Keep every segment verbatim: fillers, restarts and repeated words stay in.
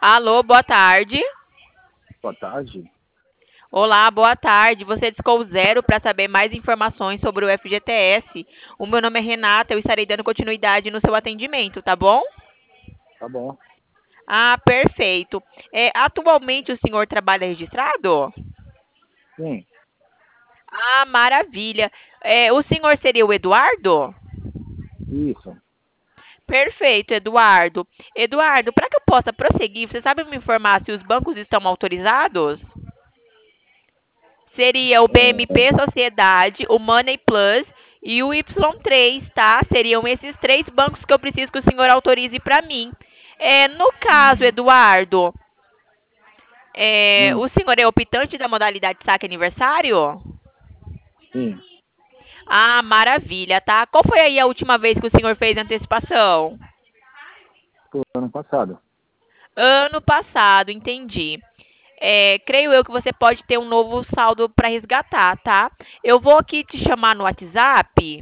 Alô, boa tarde. Boa tarde. Olá, boa tarde. Você discou o zero para saber mais informações sobre o F G T S. O meu nome é Renata, eu estarei dando continuidade no seu atendimento, tá bom? Tá bom. Ah, perfeito. É, atualmente o senhor trabalha registrado? Sim, Ah, maravilha. É, o senhor seria o Eduardo? isso. Perfeito, Eduardo. Eduardo, para que eu possa prosseguir, você sabe me informar se os bancos estão autorizados? Seria o É, B M P Sociedade, o Money Plus e o Y três, tá? Seriam esses três bancos que eu preciso que o senhor autorize para mim. É, no caso, hum, Eduardo, é, hum, o senhor é optante da modalidade saque aniversário? sim, Ah, maravilha, tá? Qual foi aí a última vez que o senhor fez antecipação? foi ano passado. Ano passado, entendi. É, creio eu que você pode ter um novo saldo para resgatar, tá? Eu vou aqui te chamar no WhatsApp.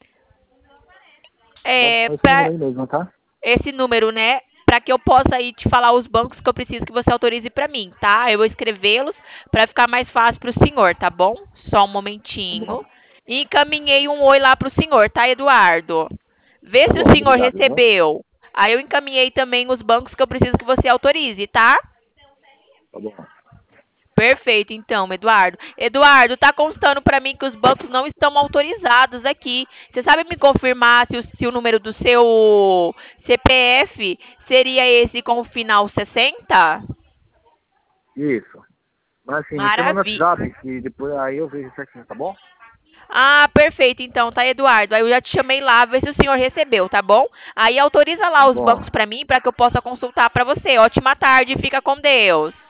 Qual É, é esse número para aí mesmo, tá? esse número, né? Para que eu possa aí te falar os bancos que eu preciso que você autorize para mim, tá? Eu vou escrevê-los para ficar mais fácil para o senhor, tá bom? Só um Tá momentinho. bom. E encaminhei um oi lá para o senhor, tá, Eduardo? Vê Tá se o bom, senhor obrigado, viu? recebeu. Aí eu encaminhei também os bancos que eu preciso que você autorize, tá? Tá bom. Perfeito, então, Eduardo. Eduardo, tá constando para mim que os bancos não estão autorizados aqui. Você sabe me confirmar se o, se o número do seu C P F seria esse com o final sessenta? Isso. Mas assim, me chama no Maravilha. WhatsApp, que depois aí eu vejo certinho, tá bom? Ah, perfeito, então, tá, Eduardo. Aí eu já te chamei lá, ver se o senhor recebeu, tá bom? Aí autoriza Tá lá os bom. bancos para mim para que eu possa consultar para você. Ótima tarde, fica com Deus.